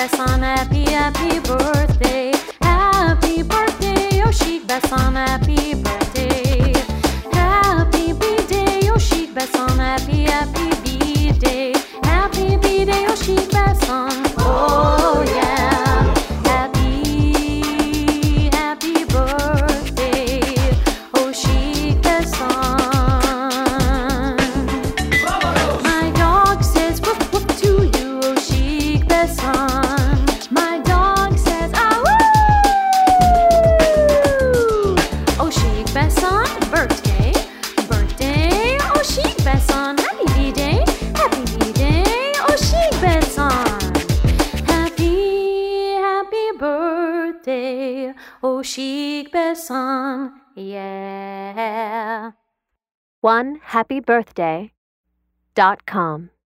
Besson, happy, happy birthday. Happy birthday, Yoshik Besson, happy birthday. Happy B-Day, Yoshik Besson, happy, happy B-Day. Happy B-Day, Yoshik Besson. Oh yeah. Happy, happy birthday, Yoshik Besson. My dog says woof woof to you, Yoshik Besson. My dog says ah woo. Yoshik Besson, birthday, birthday, Yoshik Besson. Happy B-Day, happy B-Day, Yoshik Besson. Happy, happy birthday, Yoshik Besson. Yeah. OneHappyBirthday.com